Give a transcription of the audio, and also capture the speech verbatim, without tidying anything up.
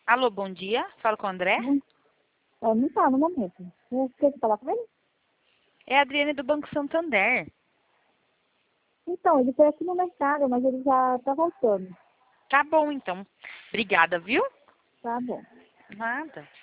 Alô, bom dia. Falo com o André. Não, é, não tá no momento. Você quer falar com ele? É a Adriane do Banco Santander. Então, ele foi aqui no mercado, mas ele já tá voltando. Tá bom, então. Obrigada, viu? Tá bom. Nada.